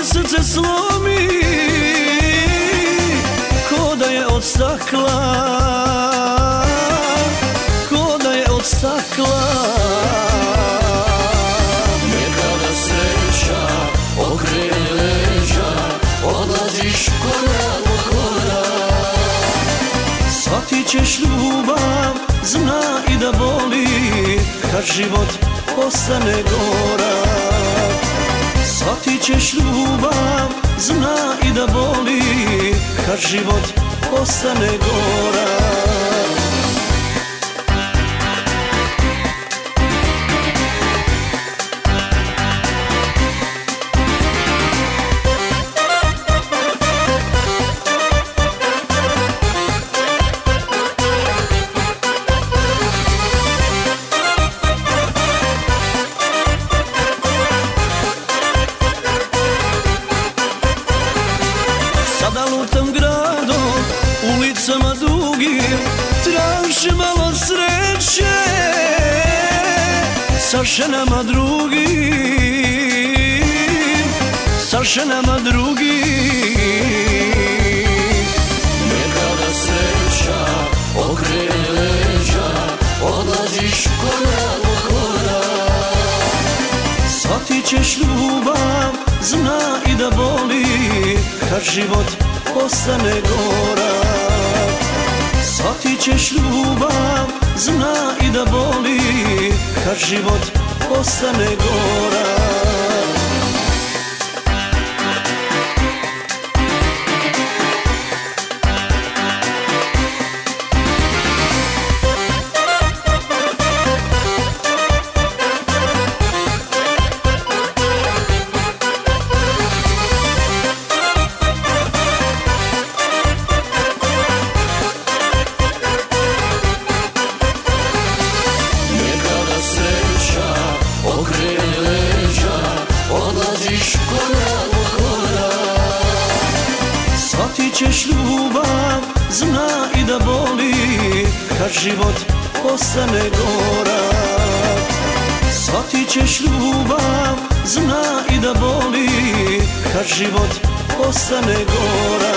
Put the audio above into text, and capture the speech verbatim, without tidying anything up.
ti srce slomi, ko da je od stakla, ko da je od stakla. Nekada sreća okrene leđa, odlaziš korak po korak. Shvatit ćeš ljubav, zna i da boli, kad život postane gorak. Shvatit ćeš ljubav, zna i da boli, kad život postane gorak. Sada lutam gradom, ulicama dugim, tražim malo sreće sa ženama drugim, sa ženama drugim. Nekada sreća okrene leđa, odlaziš korak po korak. Shvatit ćeš ljubav, zna i da boli, kad život postane gorak. Shvatit ćeš ljubav, zna i da boli, kad život postane gorak. Okrene leđa, odlaziš korak po korak. Shvatit ćeš ljubav, zna i da boli, kad život postane gorak. Shvatit ćeš ljubav, zna i da boli, kad život postane gorak.